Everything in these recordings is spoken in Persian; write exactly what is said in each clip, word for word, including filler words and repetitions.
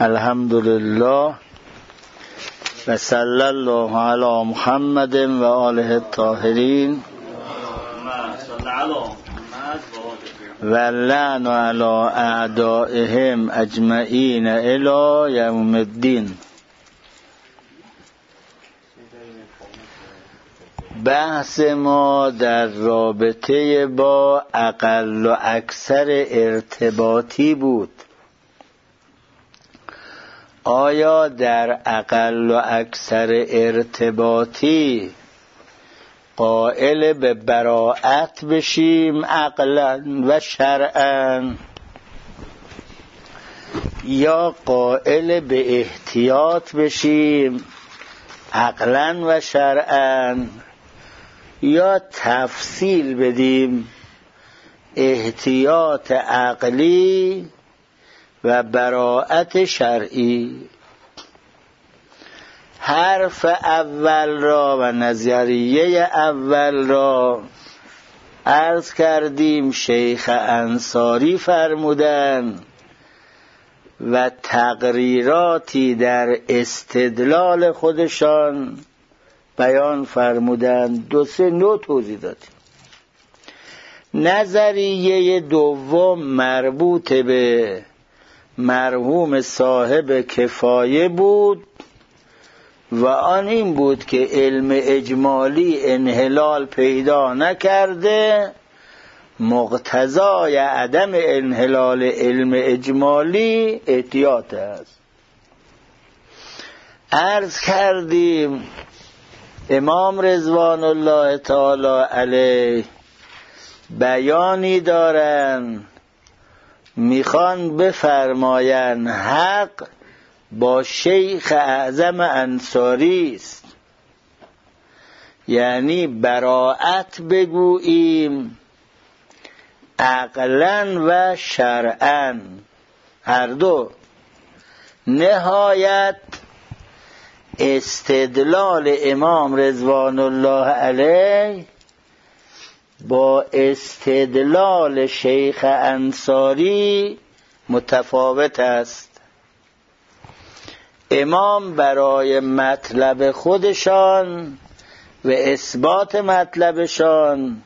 الحمد لله و صلی الله علی محمد و آله الطاهرین و لعن علی اعدائهم اجمعین الی یوم الدین. بحث ما در رابطه با اقل و اکثر ارتباطی بود. آیا در اقل و اکثر ارتباطی قائل به براءت بشیم عقلا و شرعا، یا قائل به احتیاط بشیم عقلا و شرعا، یا تفصیل بدیم احتیاط عقلی و براءت شرعی؟ حرف اول را و نظریه اول را عرض کردیم شیخ انصاری فرمودن و تقریراتی در استدلال خودشان بیان فرمودن. دو سه نوع توضیح دادیم. نظریه دوم مربوط به مرحوم صاحب کفایه بود و آن این بود که علم اجمالی انحلال پیدا نکرده، مقتضای عدم انحلال علم اجمالی احتیاط است. عرض کردیم امام رضوان الله تعالی علیه بیانی دارن، میخوان بفرماین حق با شیخ اعظم انصاری است، یعنی براءت بگوییم عقلا و شرعا هر دو. نهایت استدلال امام رضوان الله علیه با استدلال شیخ انصاری متفاوت است. امام برای مطلب خودشان و اثبات مطلبشان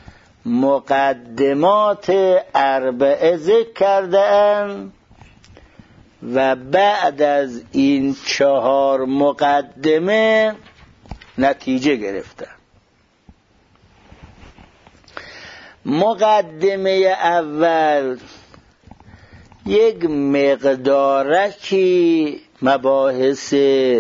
مقدمات اربعه ذکر کردند و بعد از این چهار مقدمه نتیجه گرفتند. مقدمه اول یک مقدارکی مباحث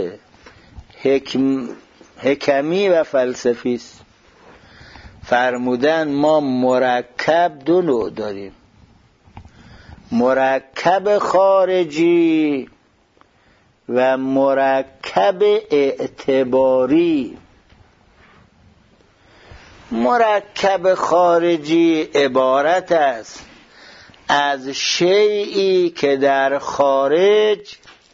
حکم حکمی و فلسفی است. فرمودن ما مرکب دو نوع داریم، مرکب خارجی و مرکب اعتباری. مرکب خارجی عبارت است از شیئی که در خارج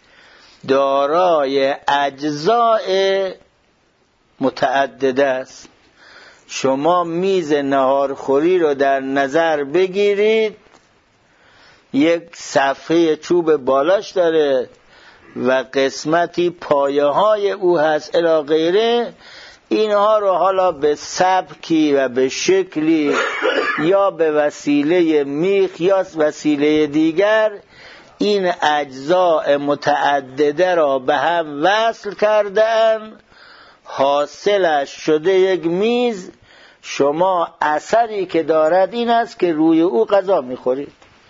دارای اجزاء متعدد است. شما میز نهارخوری رو در نظر بگیرید، یک صفحه چوب بالاش داره و قسمتی پایه های او هست الی غیره. اینها رو حالا به سبکی و به شکلی یا به وسیله میخ یا وسیله دیگر این اجزاء متعدده را به هم وصل کردن، حاصلش شده یک میز. شما اثری که دارد این است که روی او غذا میخورید.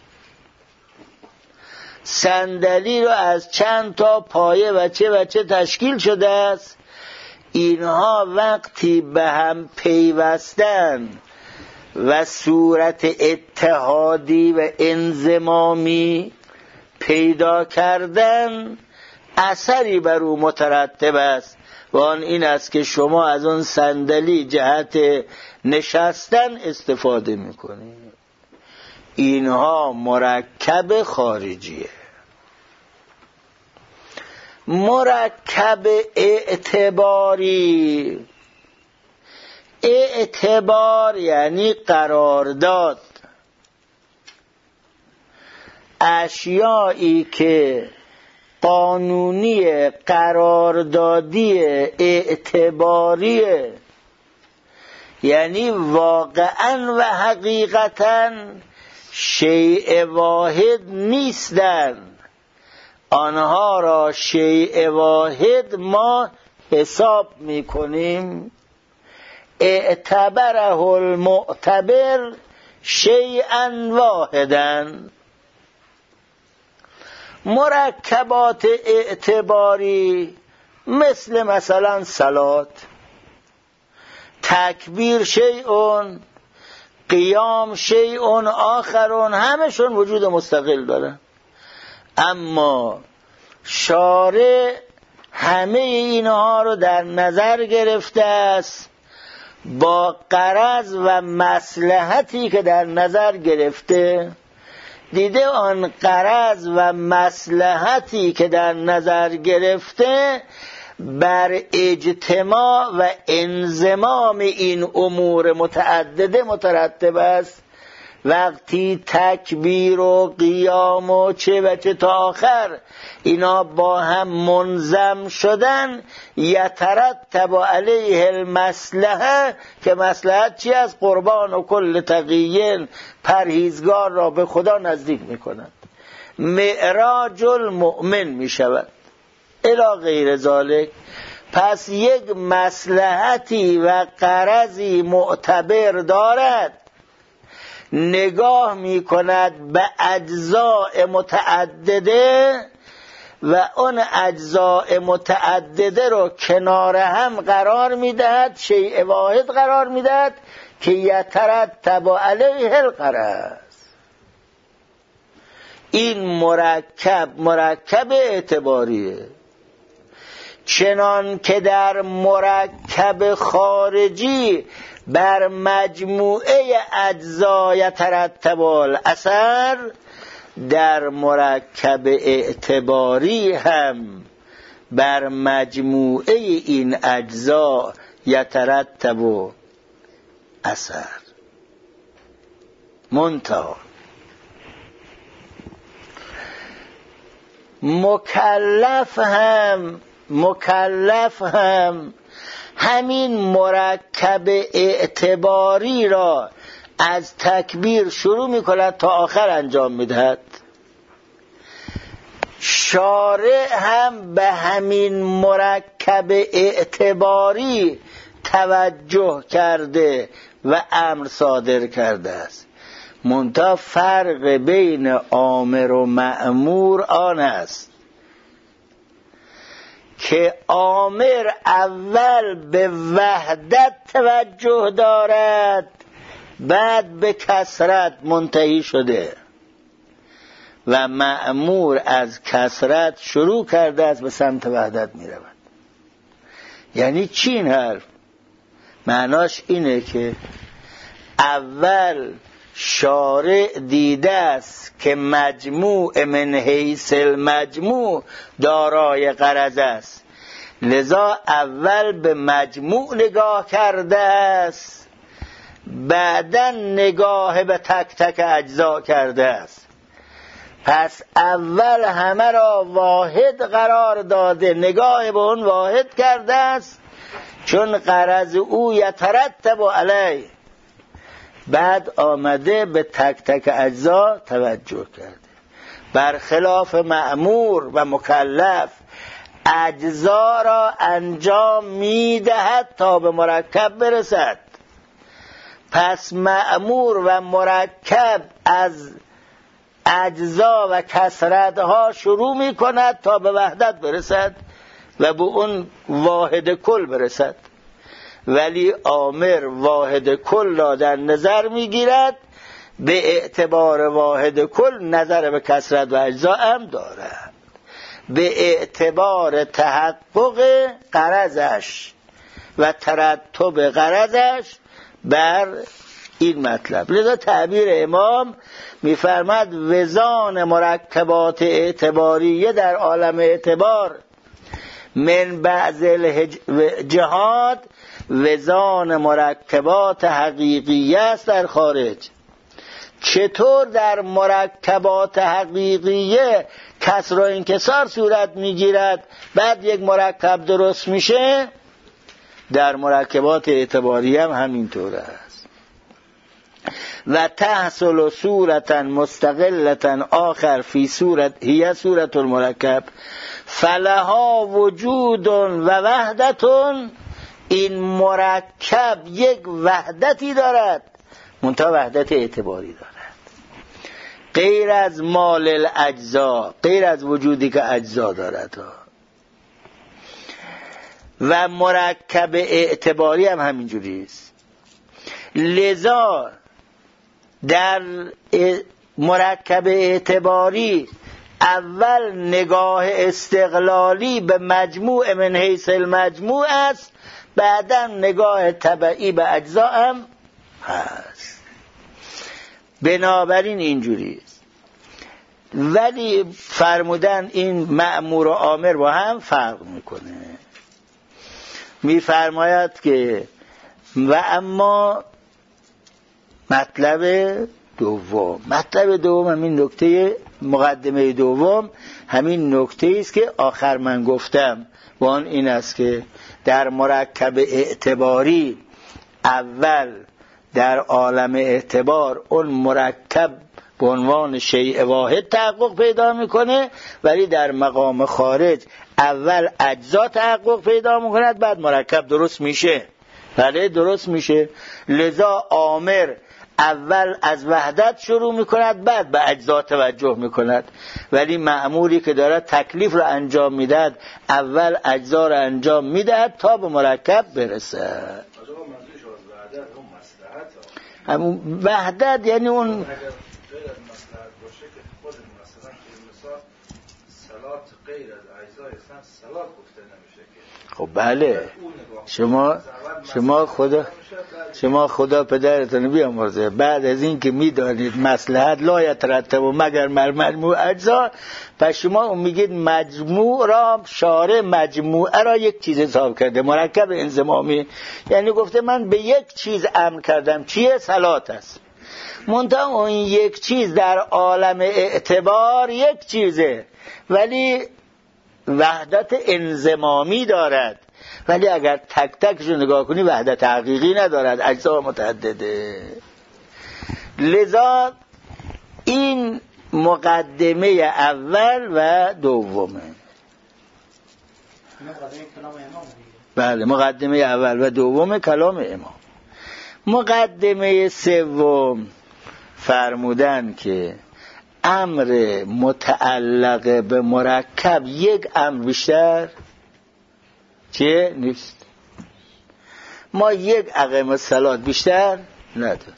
صندلی رو از چند تا پایه و چه و چه تشکیل شده است. اینها وقتی به هم پیوستن و صورت اتحادی و انضمامی پیدا کردن، اثری بر او مترتب است و آن این است که شما از اون صندلی جهت نشستن استفاده میکنید. اینها مرکب خارجیه. مرکب اعتباری، اعتبار یعنی قرارداد. اشیایی که قانونی قراردادی اعتباریه، یعنی واقعا و حقیقتا شیء واحد نیستند. آنها را شیء واحد ما حساب میکنیم. اعتبره المعتبر شیئا واحدا. مرکبات اعتباری مثل مثلا صلات، تکبیر شیئون، قیام شیئون آخرون، همشون وجود مستقل دارن. اما شارع همه اینها رو در نظر گرفته است با غرض و مصلحتی که در نظر گرفته. دیده آن غرض و مصلحتی که در نظر گرفته بر اجتماع و انضمام این امور متعدده مترتب است. وقتی تکبیر و قیام و چه و چه تا آخر اینا با هم منظم شدن، یترتب علیه المصلحه، که مصلحت چی است؟ قربان و کل تقیین، پرهیزگار را به خدا نزدیک میکنند، معراج المؤمن میشود الی غیر ذالک. پس یک مصلحتی و غرضی معتبر دارد، نگاه می کند به اجزاء متعدده و اون اجزاء متعدده رو کنار هم قرار می دهد، شیء واحد قرار می دهد که یترتب علیه الغرض. این مرکب مرکب اعتباریه، چنان که در مرکب خارجی بر مجموعه اجزا یترتب الاثر، در مرکب اعتباری هم بر مجموعه این اجزا یترتب اثر. منتها مکلف هم مکلف هم همین مرکب اعتباری را از تکبیر شروع میکند تا آخر انجام میدهد. شارع هم به همین مرکب اعتباری توجه کرده و امر صادر کرده است. منتها فرق بین آمر و مأمور آن است که آمر اول به وحدت توجه دارد، بعد به کثرت منتهی شده، و مأمور از کثرت شروع کرده است به سمت وحدت می رود. یعنی چی این حرف؟ معناش اینه که اول شارع دیده است که مجموع من حیث المجموع دارای غرض است، لذا اول به مجموع نگاه کرده است، بعدا نگاه به تک تک اجزا کرده است. پس اول همه را واحد قرار داده، نگاه به اون واحد کرده است، چون غرض او یترتب علیه. بعد آمده به تک تک اجزا توجه کرده. برخلاف مأمور و مکلف اجزا را انجام میدهد تا به مرکب برسد. پس مأمور و مرکب از اجزا و کثرتها شروع می کند تا به وحدت برسد و به اون واحد کل برسد. ولی آمر واحد کل را در نظر می گیرد، به اعتبار واحد کل نظر به کثرت و اجزا هم دارد، به اعتبار تحقق غرضش و ترتب غرضش بر این مطلب. لذا تعبیر امام می‌فرماد وزان مرکبات اعتباریه در عالم اعتبار من بعض الجهاد وزان مرکبات حقیقیه است در خارج. چطور در مرکبات حقیقیه کسر و انکسار صورت میگیرد بعد یک مرکب درست میشه، در مرکبات اعتباری هم همینطور است. و تحصل صورتا مستقلتا آخر فی صورت هی صورت المرکب فلها وجود و وحدتون، این مرکب یک وحدتی دارد منتها وحدت اعتباری دارد، غیر از مال الاجزا، غیر از وجودی که اجزا دارد. و مرکب اعتباری هم همینجوری است. لذا در مرکب اعتباری اول نگاه استقلالی به مجموع من حیث المجموع است، بعدا نگاه تبعی به اجزا هم هست. بنابراین اینجوری است. ولی فرمودن این مأمور و آمر با هم فرق میکنه. میفرماید که و اما مطلب دوم، مطلب دوم همین نکته مقدمه دوم همین نکته است که آخر من گفتم و آن این است که در مرکب اعتباری اول در عالم اعتبار اون مرکب به عنوان شیء واحد تحقق پیدا میکنه، ولی در مقام خارج اول اجزا تحقق پیدا میکند بعد مرکب درست میشه. بله درست میشه. لذا آمر اول از وحدت شروع میکند بعد به اجزا توجه میکند، ولی مأموری که دارد تکلیف رو انجام میدهد اول اجزا رو انجام میدهد تا به مرکب برسد. همون وحدت یعنی اون خب بله شما شما خدا شما خدا پدرتون بیامرزه، بعد از این که میدانید مصلحت لا یترتب مگر مر مجموع اجزا، پس شما اون میگید مجموع را شارع مجموعه را یک چیز حساب کرده، مرکب انضمامی، یعنی گفته من به یک چیز امر کردم، چیه؟ صلات است. منتها اون یک چیز در عالم اعتبار یک چیزه ولی وحدت انضمامی دارد، ولی اگر تک تکش رو نگاه کنی وحدت حقیقی ندارد، اجزا متعدده. لذا این مقدمه اول و دومه. بله مقدمه اول و دوم کلام امام. مقدمه سوم فرمودن که امر متعلق به مرکب یک امر بیشتر چه نیست. ما یک اقیم الصلات بیشتر نداریم،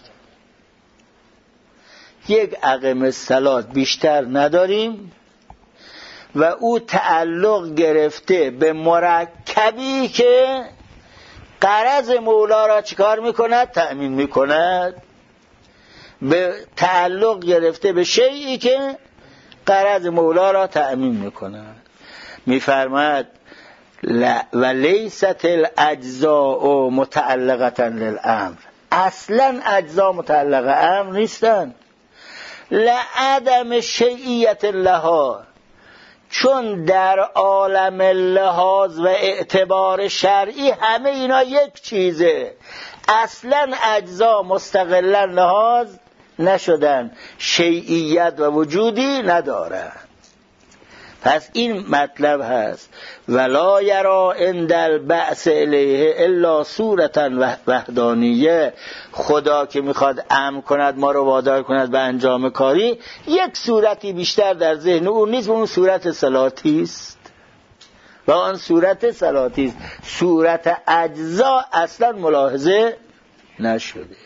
یک اقیم الصلات بیشتر نداریم و او تعلق گرفته به مرکبی که غرض مولا را چیکار میکند؟ تأمین میکند. به تعلق گرفته به شیئی که غرض مولا را تأمین میکند. میفرماید و لیست الاجزاء متعلقه للامر، اصلا اجزا متعلقه امر نیستن. لعدم شیعیت لها، چون در عالم لحاظ و اعتبار شرعی همه اینا یک چیزه، اصلا اجزا مستقلا لحاظ نشدن، شیعیت و وجودی ندارن. پس این مطلب هست ولا یرا عند البعث الیه الا صورتا وحدانیه. خدا که میخواد امر کند ما رو وادار کند به انجام کاری، یک صورتی بیشتر در ذهن او نیست و اون صورت صلاتی است و آن صورت صلاتی است. صورت اجزا اصلا ملاحظه نشده.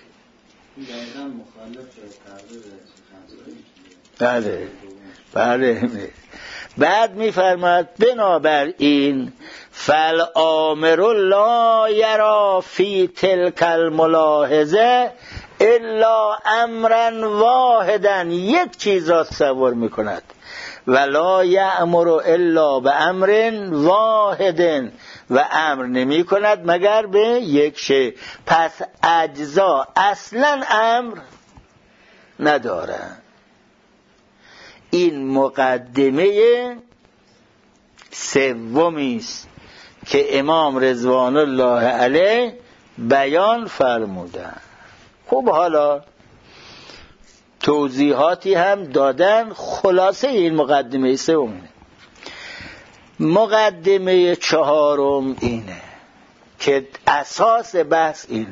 بله بله. بعد میفرماد بنابراین فالآمر لا یرا فی تلک الملاحظه الا امرا واحدا، یک چیز را تصور میکند ولا یأمر الا به امر واحد، و امر نمی کند مگر به یک شی. پس اجزا اصلا امر ندارند. این مقدمه سومی است که امام رضوان الله علیه بیان فرمودند. خب حالا توضیحاتی هم دادن. خلاصه این مقدمه سوم. مقدمه چهارم اینه که اساس بحث اینه.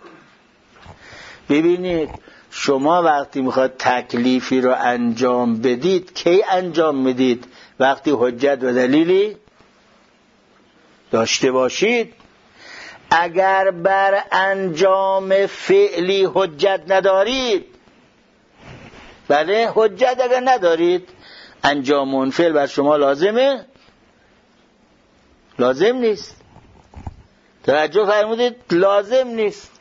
ببینید شما وقتی میخواد تکلیفی رو انجام بدید کی انجام میدید؟ وقتی حجت و دلیلی داشته باشید. اگر بر انجام فعلی حجت ندارید، بله حجت اگر ندارید، انجام اون فعل بر شما لازمه؟ لازم نیست. توجه فرمودید؟ لازم نیست.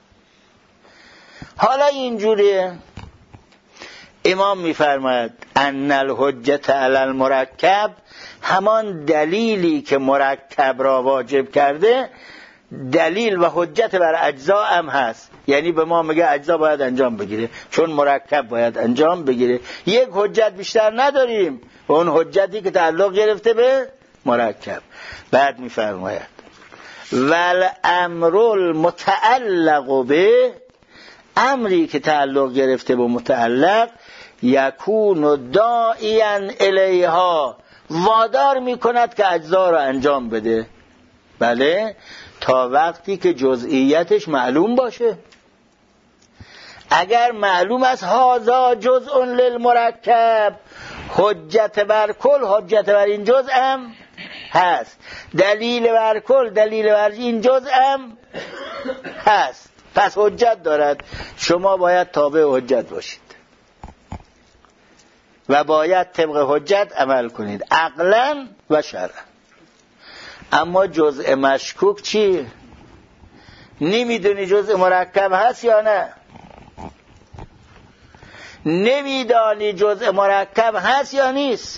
حالا اینجوریه. امام میفرماید ان الحجت علی المرکب، همان دلیلی که مرکب را واجب کرده دلیل و حجت بر اجزا هم هست. یعنی به ما میگه اجزا باید انجام بگیره چون مرکب باید انجام بگیره. یک حجت بیشتر نداریم، اون حجتی که تعلق گرفته به مرکب. بعد میفرماید والامر المتعلق به، امری که تعلق گرفته به متعلق، یکون داعیا الیها، وادار میکند که اجزا را انجام بده. بله تا وقتی که جزئیاتش معلوم باشه. اگر معلوم است هذا جزء للمرکب، حجت بر کل حجت بر این جزء هم هست، دلیل بر کل دلیل بر این جزء هم هست، پس حجت دارد. شما باید تابع حجت باشید و باید طبق حجت عمل کنید عقلا و شرعا. اما جزء مشکوک چی؟ نمیدونی جزء مرکب هست یا نه؟ نمیدانی جزء مرکب هست یا نیست؟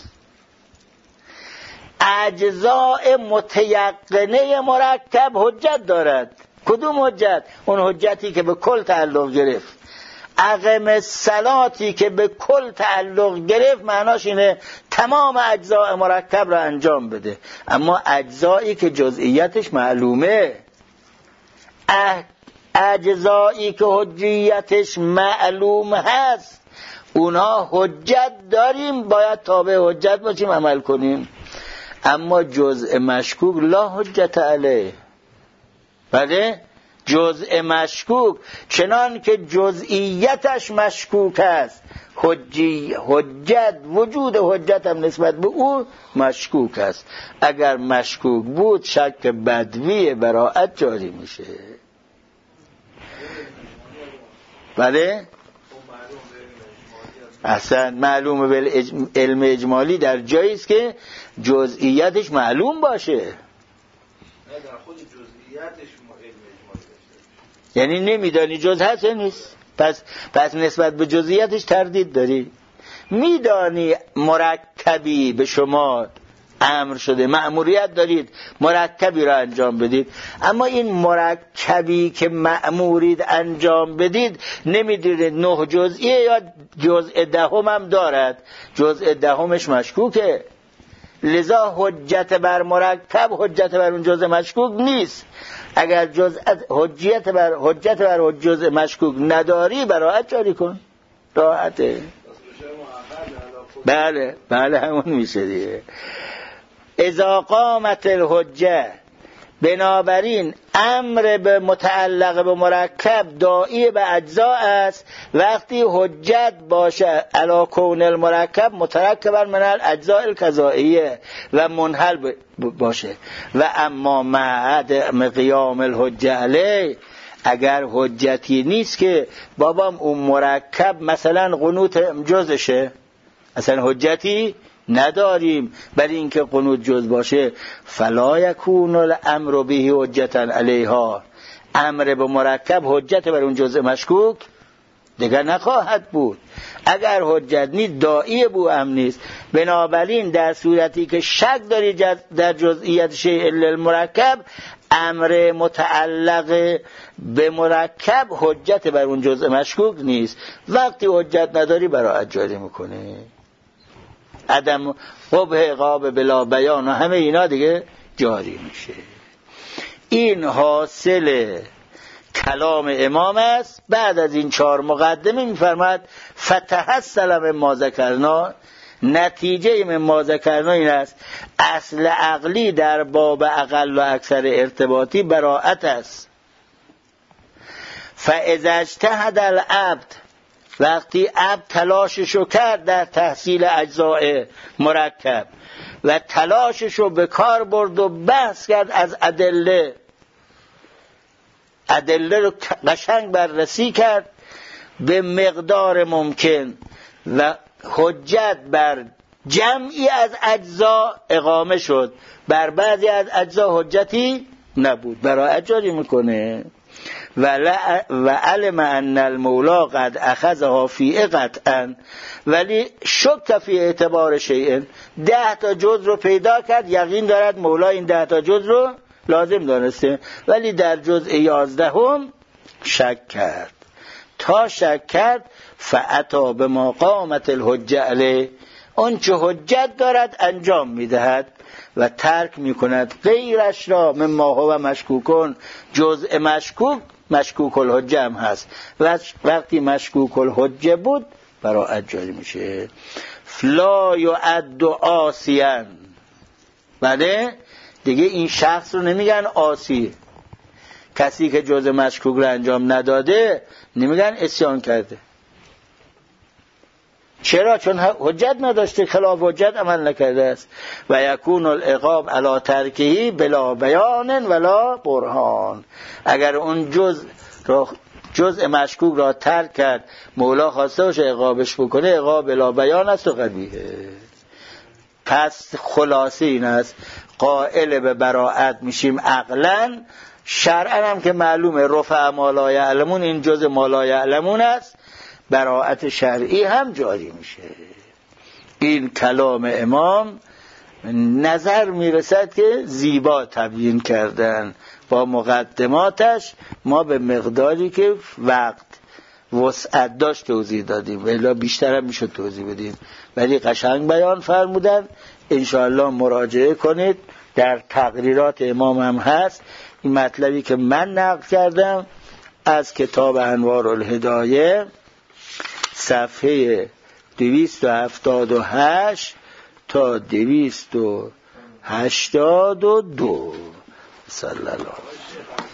اجزاء متیقنه مرکب حجت دارد. کدوم حجت؟ اون حجتی که به کل تعلق گرفت. اقم الصلاتی که به کل تعلق گرفت معناش اینه تمام اجزاء مرکب را انجام بده. اما اجزایی که جزئیاتش معلومه، اجزایی که حجیتش معلوم هست، اونا حجت داریم، باید تابع حجت باشیم عمل کنیم. اما جزء مشکوک لا حجت علیه. بله جزء مشکوک چنان که جزئیتش مشکوک است، حجی حجت وجود حجت هم نسبت به او مشکوک است. اگر مشکوک بود شک بدوی براءت جاری میشه. بله اصلا معلومه به علم اجمالی در جایی است که جزئیاتش معلوم باشه. نه در خود جزئیاتش یعنی نمیدانی جز هست یا نیست، پس پس نسبت به جزئیاتش تردید داری. میدانی مرکبی به شما امر شده، مأموریت دارید مرکبی را انجام بدید، اما این مرکبی که مأمورید انجام بدید نمیدونید نه جزئیه یا جزء دهم هم دارد، جزء دهمش مشکوکه. لذا حجت بر مرکب حجت بر اون جزء مشکوک نیست. اگر جزء حجت بر حجت بر جزء مشکوک نداری براءت جاری کن، راحته. بله بله همون میشه دیگه. اذا قامت الحجه، بنابراین امر به متعلق به مرکب داعی به اجزا است وقتی حجت باشه علی کون المرکب مترکبا من الاجزاء القضائیه و منحل باشه. و اما مع عدم قیام الحجه علیه، اگر حجتی نیست که بابام اون مرکب مثلا قنوت جزشه، اصلا حجتی نداریم برای اینکه قنوت جز باشه، فلا یکون الامر به حجتا علیها، امر به مرکب حجت بر اون جزء مشکوک دیگر نخواهد بود. اگر حجت نیست داعی بو هم نیست. بنابراین در صورتی که شک داری در جزئیات شیء الا المرکب، امر متعلق به مرکب حجت بر اون جزء مشکوک نیست. وقتی حجت نداری براءت جاری میکنه. عدم قبح عقاب بلا بیان و همه اینا دیگه جاری میشه. این حاصل کلام امام است. بعد از این چهار مقدمه میفرماد فتحصل مما ذکرنا، نتیجه مما ذکرنا این است اصل عقلی در باب اقل و اکثر ارتباطی براءت است. فاذا اجتهد العبد، وقتی عبد تلاششو کرد در تحصیل اجزاء مرکب و تلاششو به کار برد و بحث کرد از ادله، ادله رو قشنگ بررسی کرد به مقدار ممکن و حجت بر جمعی از اجزا اقامه شد، بر بعضی از اجزا حجتی نبود، براءت جاری میکنه. و علم ان المولا قد اخذها فی قطعا، ولی شک فی اعتبار شیء، ده تا جز رو پیدا کرد، یقین دارد مولا این ده تا جز رو لازم دانسته، ولی در جزء یازدهم شک کرد. تا شک کرد فاتی بما قامت الحجه علیه، اون چه حجت دارد انجام میدهد و ترک میکند غیرش را مما هو مشکوکون، جزء مشکوک مشکوک الحجه هم هست. و وقتی مشکوک الحجه بود براءت جاری میشه. فلا یعد عاصیا، بله دیگه این شخص رو نمیگن عاصی، کسی که جزء مشکوک رو انجام نداده نمیگن عصیان کرده. چرا؟ چون حجت نداشته، خلاف حجت عمل نکرده است. و یکون العقاب علی ترکه بلا بیان ولا برهان، اگر اون جز را جزء مشکوک را ترک کرد، مولا خواسته باشه عقابش بکنه، عقاب بلا بیان است و قبیحه. پس خلاصه این است قائل به براءت میشیم عقلا، شرعا هم که معلومه رفع ما لا یعلمون، این جزء ما لا یعلمون است، براءت شرعی هم جاری میشه. این کلام امام نظر میرسد که زیبا تبیین کردن با مقدماتش. ما به مقداری که وقت وسعت داشت توضیح دادیم، ولی بیشتر هم میشد توضیح بدیم، ولی قشنگ بیان فرمودن. انشاءالله مراجعه کنید، در تقریرات امام هم هست. این مطلبی که من نقل کردم از کتاب انوار الهدایه صفحه دویست و هفتاد و هشت تا دویست و هشتاد و دو. صلی الله علیه و